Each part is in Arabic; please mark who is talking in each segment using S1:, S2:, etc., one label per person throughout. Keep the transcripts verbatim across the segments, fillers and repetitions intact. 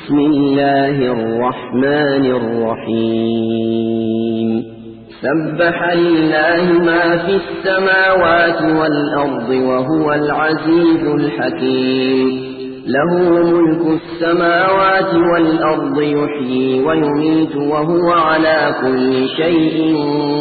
S1: بسم الله الرحمن الرحيم سبح لله ما في السماوات والأرض وهو العزيز الحكيم له ملك السماوات والأرض يحيي ويميت وهو على كل شيء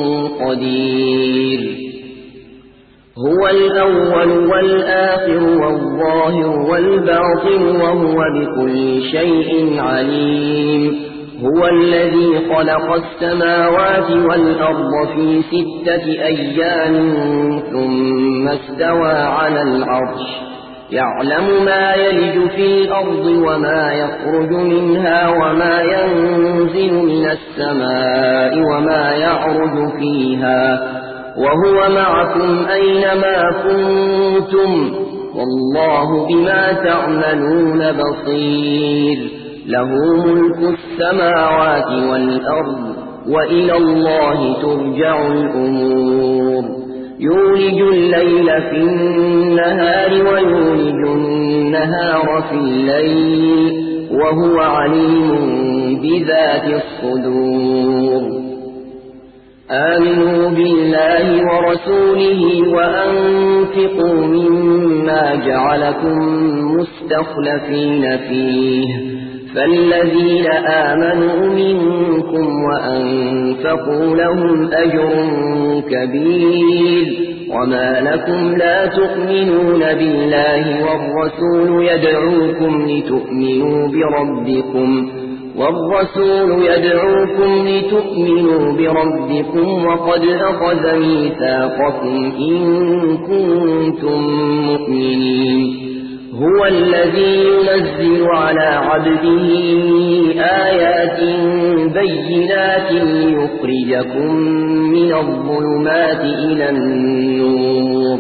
S1: قدير هو الأول والآخر والظاهر والباطن وهو بكل شيء عليم هو الذي خلق السماوات والأرض في ستة أيام ثم استوى على العرش يعلم ما يلج في الأرض وما يخرج منها وما ينزل من السماء وما يعرج فيها وهو معكم أينما كنتم والله بما تعملون بصير له ملك السماوات والأرض وإلى الله ترجع الأمور يولج الليل في النهار ويولج النهار في الليل وهو عليم بذات الصدور آمنوا بالله ورسوله وأنفقوا مما جعلكم مستخلفين فيه فالذين آمنوا منكم وأنفقوا لهم أجر كبير وما لكم لا تؤمنون بالله والرسول يدعوكم لتؤمنوا بربكم والرسول يدعوكم لتؤمنوا بربكم وقد أخذ ميثاقكم إن كنتم مؤمنين هو الذي ينزل على عبده آيات بينات ليخرجكم من الظلمات إلى النور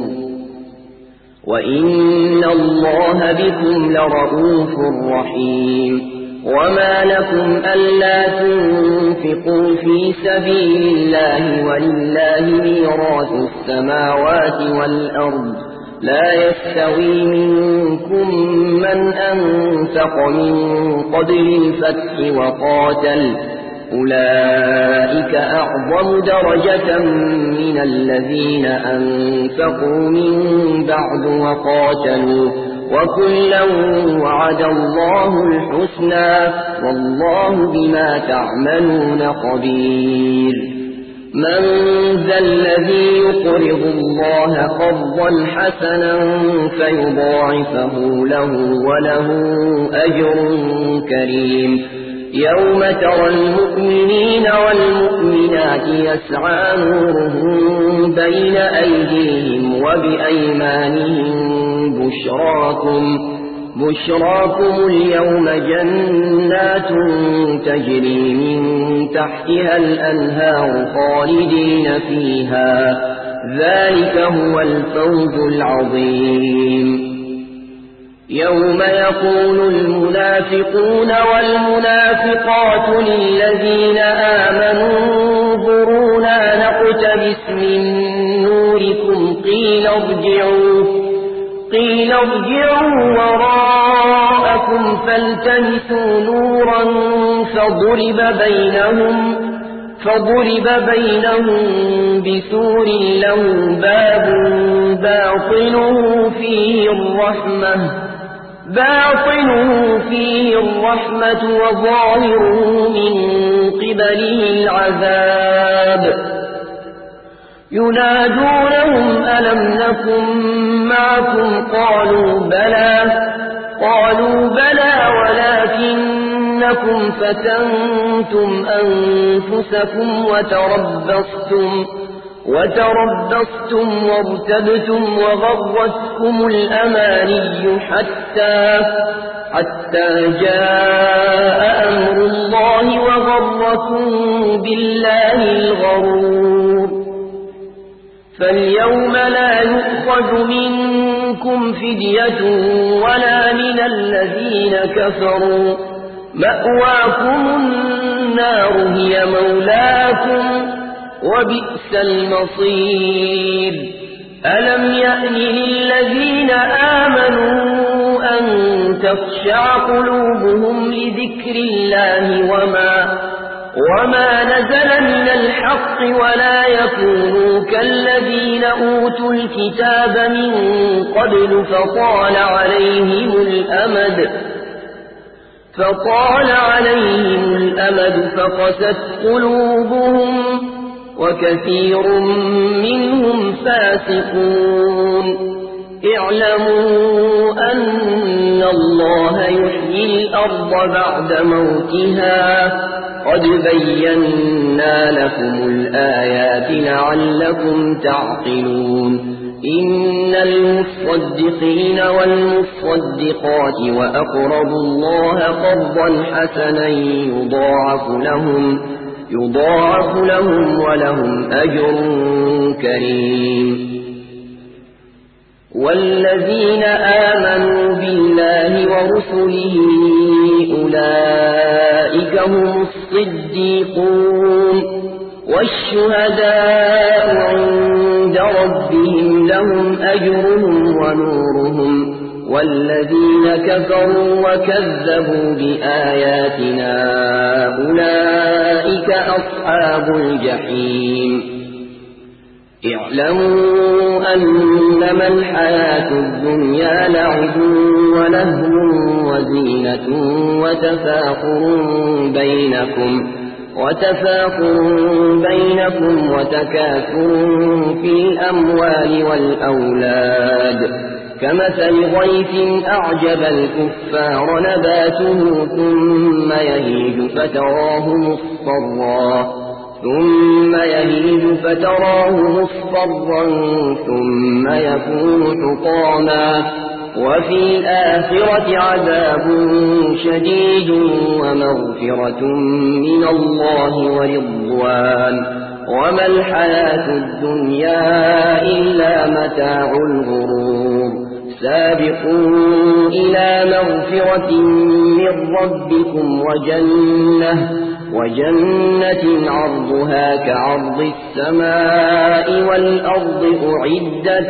S1: وإن الله بكم لرؤوف رحيم وما لكم ألا تنفقوا في سبيل الله ولله ميراث السماوات والأرض لا يستوي منكم من أنفق من قبل الفتح وقاتل أولئك أعظم درجة من الذين أنفقوا من بعد وقاتلوا وكلا وعد الله الحسنى والله بما تعملون خبير من ذا الذي يقرض الله قرضا حسنا فيضاعفه له وله أجر كريم يوم ترى المؤمنين والمؤمنات يسعى نورهم بين أيديهم وبأيمانهم بشراكم بشراكم اليوم جنات تجري من تحتها الأنهار خالدين فيها ذلك هو الفوز العظيم يوم يقول المنافقون والمنافقات للذين آمنوا انظرونا نقتبس من نوركم قيل ارجعوا قيل ارجعوا وراءكم فالتمسوا نورا فضرب بينهم فضرب بينهم بسور له باب باطنه فيه الرحمة باطنه فيه الرحمة وظاهره من قبله العذاب ينادونهم ألم نكن معكم قالوا بلى قالوا بلى ولكنكم فتنتم أنفسكم وتربصتم وتربصتم وارتبتم وغرتكم الأماني حتى حتى جاء أمر الله وغركم بالله الغرور فاليوم لا يؤخذ منكم فدية ولا من الذين كفروا مأواكم النار هي مولاكم وبئس المصير ألم يأن للذين آمنوا أن تخشع قلوبهم لذكر الله وما وما نزل من الحق ولا يكونوا كالذين أوتوا الكتاب من قبل فطال عليهم الأمد فطال عليهم الأمد فقست قلوبهم وكثير منهم فاسقون اعلموا أن الله يحيي الأرض بعد موتها قد بينا لكم الآيات لعلكم تعقلون إن المصدقين والمصدقات وأقرضوا الله قرضا حسنا يضاعف لهم يضاعف لهم ولهم أجر كريم والذين آمنوا بالله ورسله أولئك هم الصديقون والشهداء عند ربهم لهم أجرهم ونورهم والذين كفروا وكذبوا بآياتنا أولئك أصحاب الجحيم اعلموا أنما الحياة الدنيا لعب ولهو وزينة وتفاخر بينكم وتفاخر بينكم وتكاثر في الأموال والأولاد كمثل غيث أعجب الكفار نباته ثم يهيج فتراه مصفرا ثم يهيج فتراه مصفرا ثم يكون حطاما وفي الآخرة عذاب شديد ومغفرة من الله ورضوان وما الحياة الدنيا إلا متاع الغرور سابقوا إلى مغفرة من ربكم وجنة وجنة عرضها كعرض السماء والأرض أعدت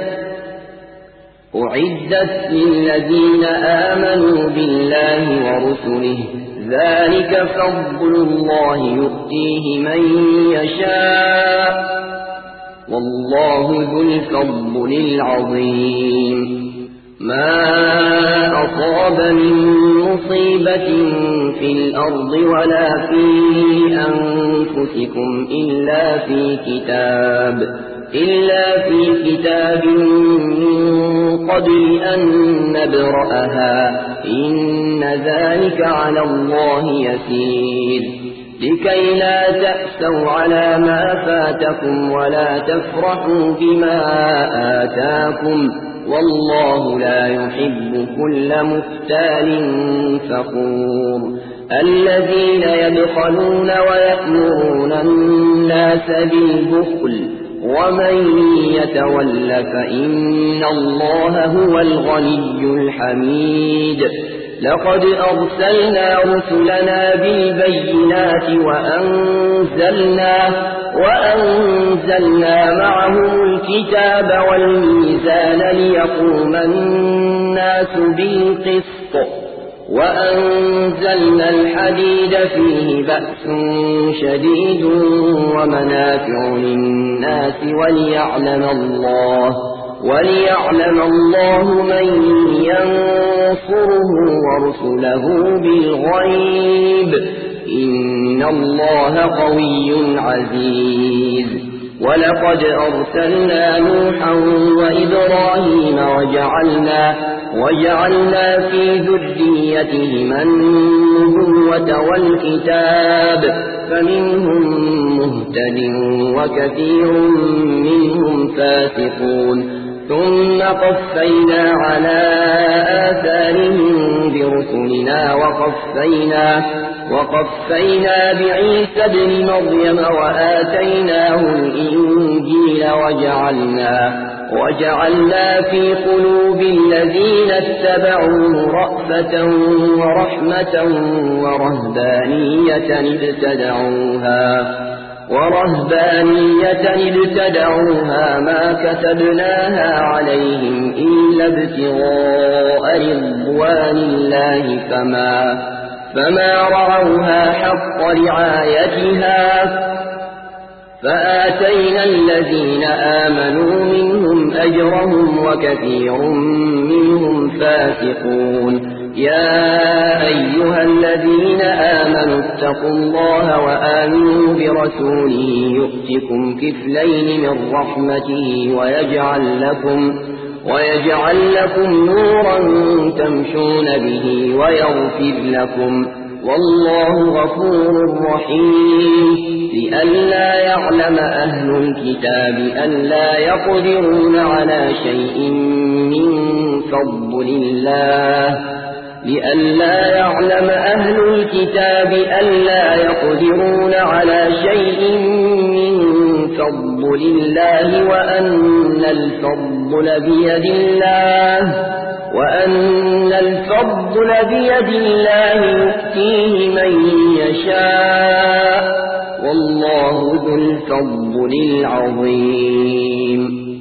S1: أعدت للذين آمنوا بالله ورسله ذلك فضل الله يؤتيه من يشاء والله ذو الفضل العظيم ما أصاب من مصيبة في الأرض ولا في أنفسكم إلا في كتاب إلا في كتاب من قبل أن نبرأها إن ذلك على الله يسير لكي لا تأسوا على ما فاتكم ولا تفرحوا بما آتاكم والله لا يحب كل مختال فخور الذين يبخلون ويأمرون الناس بالبخل ومن يتول فإن الله هو الغني الحميد لقد أرسلنا رسلنا بالبينات وأنزلنا, وأنزلنا معهم الكتاب والميزان ليقوم الناس بالقسط وأنزلنا الحديد فيه بأس شديد ومنافع للناس وليعلم الله وليعلم الله من ينصره ورسله بالغيب إن الله قوي عزيز ولقد أرسلنا نوحا وإبراهيم وجعلنا وجعلنا في ذريتهما النبوة والكتاب فمنهم مهتد وكثير منهم فاسقون ثم قفينا على آثارهم برسلنا وقفينا وقفينا بعيسى ابن مريم وآتيناه الإنجيل وجعلنا وجعلنا في قلوب الذين اتبعوه رأفة ورحمة ورهبانية ابتدعوها ورهبانية ابتدعوها ما كتبناها عليهم إلا ابتغاء رضوان الله فما, فما رعوها حق رعايتها فآتينا الذين آمنوا منهم أجرهم وكثير منهم فاسقون. يا أيها الذين آمنوا اتقوا الله وآمنوا برسوله يؤتكم كفلين من رحمته ويجعل لكم, ويجعل لكم نورا تمشون به ويغفر لكم والله غفور رحيم. لئلا يعلم أهل الكتاب ألا يقدرون على شيء من فضل الله لئلا يعلم أهل الكتاب ألا يقدرون على شيء من فضل الله وأن الفضل بيد الله وأن الفضل بيد الله يؤتيه من يشاء والله ذو الفضل العظيم.